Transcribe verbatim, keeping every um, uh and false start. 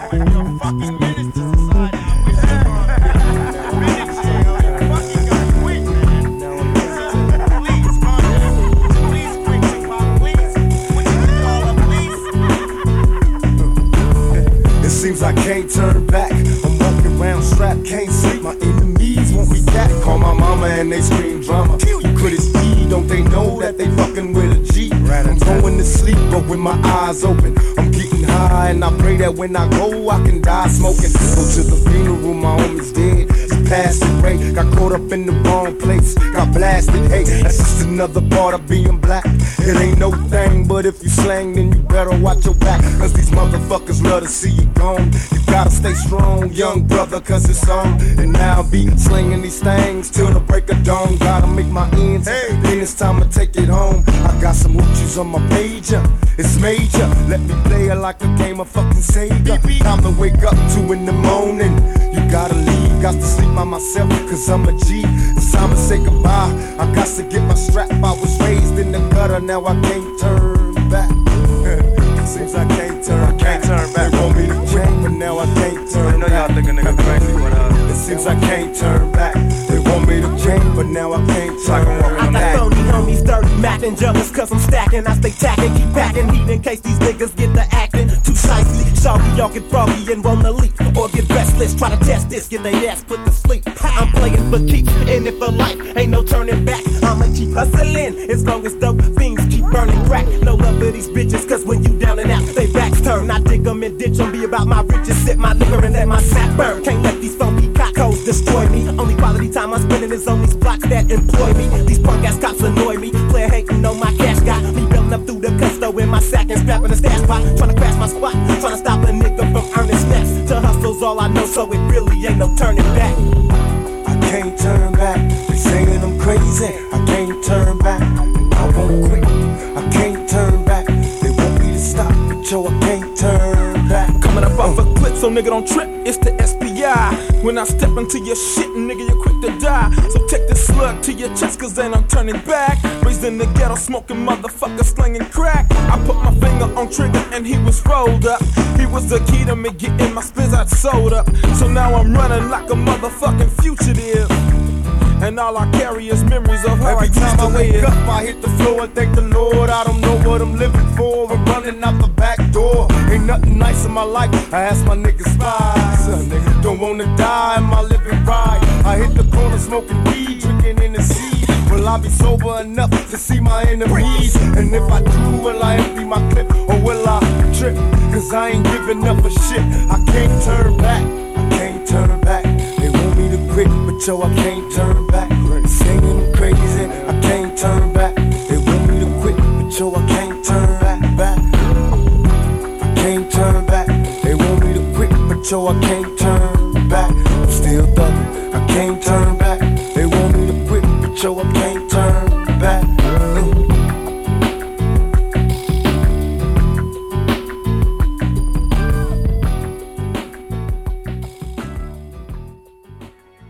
Seems I can't turn back. I'm walking around strapped, can't sleep. My enemies won't react. Call my mama and they scream drama. You could it be? Don't they know that they fucking with a G? I'm going to sleep, but with my eyes open, I'm getting high, and I pray that when I go, I can die smoking. Go to the funeral, my homie's dead. He passed away. Got caught up in the wrong place. Got blasted. Hey, that's just another part of being black. It ain't no thing, but if you slang, then you better watch your back. Cause these motherfuckers love to see you gone. You gotta stay strong, young brother, cause it's on. And now I'll be slinging these things till the break of dawn. Gotta make my ends, hey, then it's time to take it home. I got some hoochies on my pager, it's major. Let me play it like a game of fucking Sega. Time to wake up two in the morning. You gotta leave, got to sleep by myself, cause I'm a G. It's time to say goodbye, I got to get my strap. I was raised in the gutter, now I can't turn back. Seems I can't turn I can't turn back. They want me to change, but now I can't turn back. I know y'all think a nigga crazy, but uh it seems I can't turn back. They want me to change, but now I can't turn back. I got phony homies, dirty mackin', jealous cause I'm stacking. I stay tacking, keep packing heat in case these niggas get the acting too shicely. Sorry, y'all get froggy and wanna leak or get restless. Try to test this, get their ass put to sleep. I'm playing for keeps, in it for life, ain't no turning back. I'ma keep hustling as long as dope fiends keep burning crack. No love for these bitches, cause when you down and out, they backs turn. I dig them and ditch them, be about my riches, sip my liquor and let my sack burn. Can't let these funky cockhoes destroy me. Only quality time I'm spending is on these blocks that employ me. These punk ass cops annoy me. Player hating on my cash got me building up through the custo in my sack and strapping the stash pot. Trying to crash my spot, trying to stop a nigga from earning snaps. To hustle's all I know, so it really ain't no turning back. I can't turn back. They saying I'm crazy. I can't turn back. I won't quit. I can't turn back. They want me to stop, but yo, I can't turn back. Coming up off a clip, so nigga don't trip. It's the S P I. When I step into your shit, nigga, you're quick to die. So take this slug to your chest, cause then I'm turning back. Raised in the ghetto, smoking motherfucker, slinging crack. I put my finger on trigger and he was rolled up. He was the key to me getting my spins out sold up. So now I'm running like a motherfucking fugitive. And all I carry is memories of how Every I used time to I wake live. up, I hit the floor and thank the Lord. I don't know what I'm living for. I'm running out the back door. Ain't nothing nice in my life. I ask my niggas spies. Don't wanna die, am I living right? I hit the corner smoking weed, drinking in the sea. Will I be sober enough to see my enemies? And if I do, will I empty my clip or will I trip? Cause I ain't giving up a shit. I can't turn back. I can't turn back. They want me to quit, but yo, I can't turn back. Singing crazy, I can't turn back. They want me to quit, but yo, I can't turn back, back. I can't turn back. They want me to quit, but yo, I can't turn back. I'm still thugging, I can't turn back. They want me to quit, but yo, I can't